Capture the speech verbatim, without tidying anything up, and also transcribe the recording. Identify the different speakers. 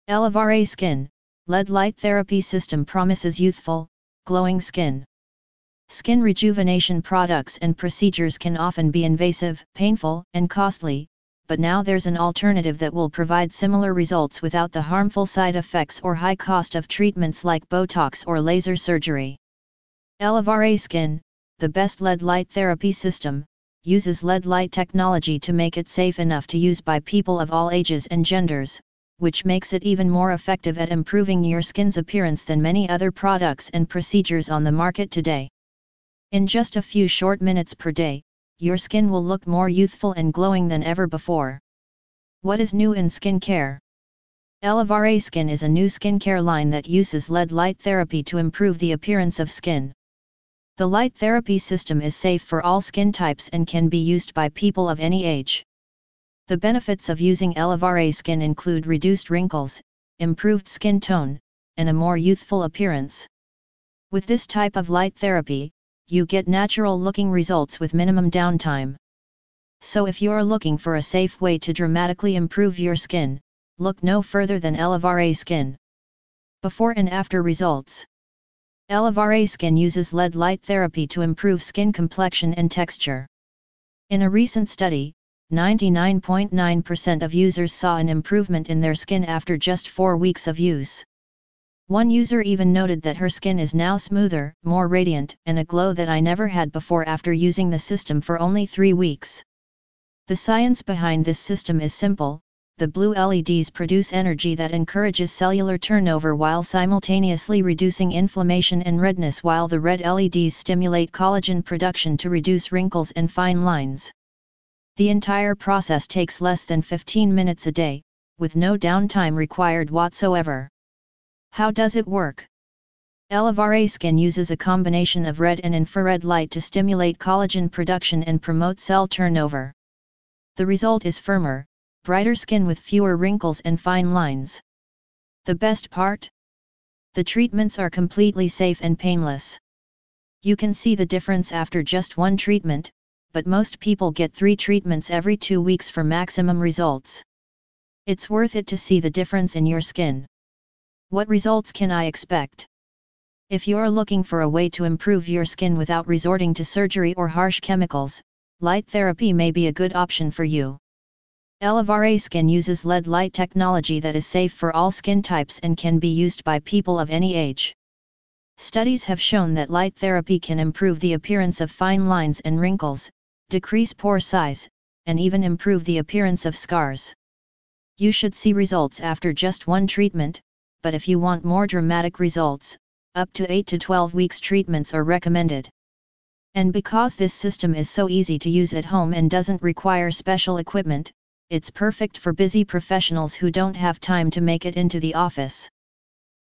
Speaker 1: Elevare Skin, L E D Light Therapy System promises youthful, glowing skin. Skin rejuvenation products and procedures can often be invasive, painful, and costly, but now there's an alternative that will provide similar results without the harmful side effects or high cost of treatments like Botox or laser surgery. Elevare Skin, the best L E D light therapy system, uses L E D light technology to make it safe enough to use by people of all ages and genders, which makes it even more effective at improving your skin's appearance than many other products and procedures on the market today. In just a few short minutes per day, your skin will look more youthful and glowing than ever before. What is new in skincare? Elevare Skin is a new skincare line that uses L E D light therapy to improve the appearance of skin. The light therapy system is safe for all skin types and can be used by people of any age. The benefits of using Elevare Skin include reduced wrinkles, improved skin tone, and a more youthful appearance. With this type of light therapy, you get natural-looking results with minimum downtime. So if you're looking for a safe way to dramatically improve your skin, look no further than Elevare Skin. Before and after results. Elevare Skin uses L E D light therapy to improve skin complexion and texture. In a recent study, ninety-nine point nine percent of users saw an improvement in their skin after just four weeks of use. One user even noted that her skin is now smoother, more radiant, and a glow that I never had before after using the system for only three weeks. The science behind this system is simple. The blue L E Ds produce energy that encourages cellular turnover while simultaneously reducing inflammation and redness, while the red L E Ds stimulate collagen production to reduce wrinkles and fine lines. The entire process takes less than fifteen minutes a day, with no downtime required whatsoever. How does it work? Elevare Skin uses a combination of red and infrared light to stimulate collagen production and promote cell turnover. The result is firmer, brighter skin with fewer wrinkles and fine lines. The best part? The treatments are completely safe and painless. You can see the difference after just one treatment, but most people get three treatments every two weeks for maximum results. It's worth it to see the difference in your skin. What results can I expect? If you're looking for a way to improve your skin without resorting to surgery or harsh chemicals, light therapy may be a good option for you. Elevare Skin uses L E D light technology that is safe for all skin types and can be used by people of any age. Studies have shown that light therapy can improve the appearance of fine lines and wrinkles, decrease pore size, and even improve the appearance of scars. You should see results after just one treatment, but if you want more dramatic results, up to eight to twelve weeks treatments are recommended. And because this system is so easy to use at home and doesn't require special equipment, it's perfect for busy professionals who don't have time to make it into the office.